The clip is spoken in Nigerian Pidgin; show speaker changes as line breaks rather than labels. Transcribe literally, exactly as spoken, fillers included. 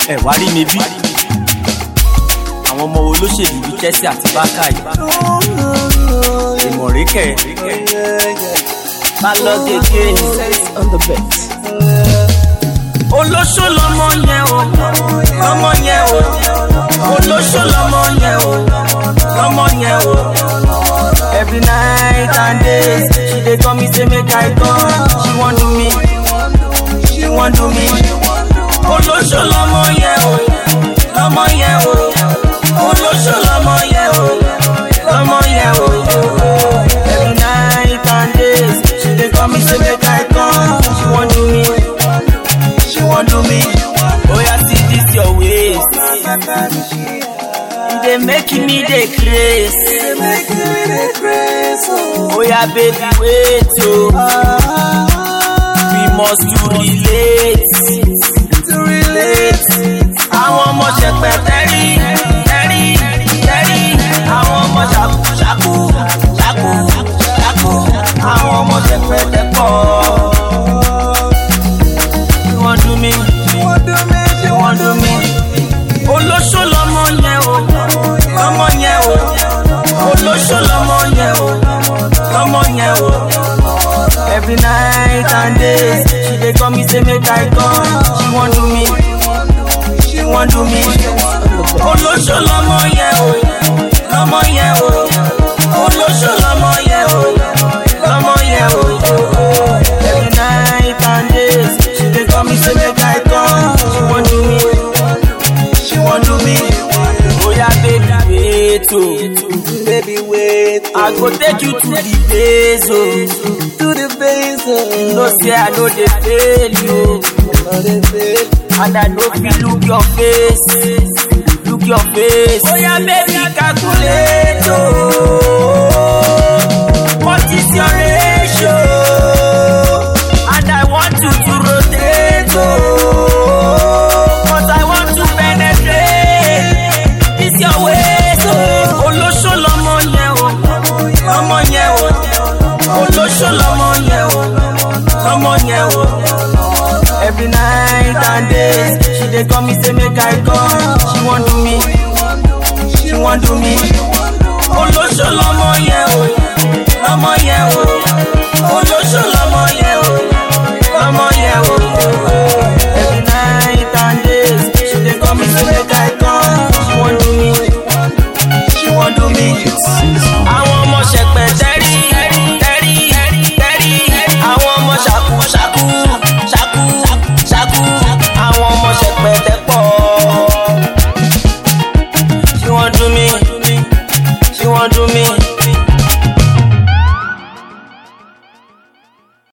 ẹ wá rí mi bí àwọn ọmọ olóṣèlú bíi Chelsea àti Barca yìí ìmọ̀ríkẹ̀ bá lọ gègé on the bet. olóṣó lọmọ yẹn o lọmọ yẹn o olóṣó lọmọ yẹn o lọmọ yẹn o. Every night and days she dey call me say make I come. She wan do me, she wan do me. olóṣó lọmọ yẹn o lọmọ yẹn o olóṣó lọmọ yẹn o lọmọ yẹn o. Every night and days she dey call me say make I come. She wan do me, she wan do me. Oya see this your waist, they making me dey craze. Oya baby wait oh, we must to relate, to relate. Àwọn ọmọ ṣẹpẹ tẹrí tẹrí tẹrí, àwọn ọmọ ṣàkú ṣàkú ṣàkú ṣàkú, àwọn ọmọ ṣẹpẹ tẹpọ. She wan do me, she wan do me, she wan do me. Olóṣó lọmọ yẹn o lọmọ yẹn o olóṣó lọmọ yẹn o lọmọ yẹn o. Every night and days she dey call me say make I come. She wan do me, she wan do me. olóṣó lọmọ yẹn o lọmọ yẹn o olóṣó lọmọ yẹn o lọmọ yẹn o. Every night and days she dey call me say make I come. She wan do me, she wan do me. Oya baby wait oh, baby wait oh. I go take you to the base oh, to the base oh. You know say I no dey fail you, and I no fit look your face, look your face. Oya baby calculate oh, what is your ratio? And I want you to rotate oh, cause I want to penetrate. It's your waist oh. olóṣó lọmọ yẹn o lọmọ yẹn o olóṣó lọmọ yẹn o lọmọ yẹn o. Every night and days she dey call me say make I come. She wan do me, she wan do me.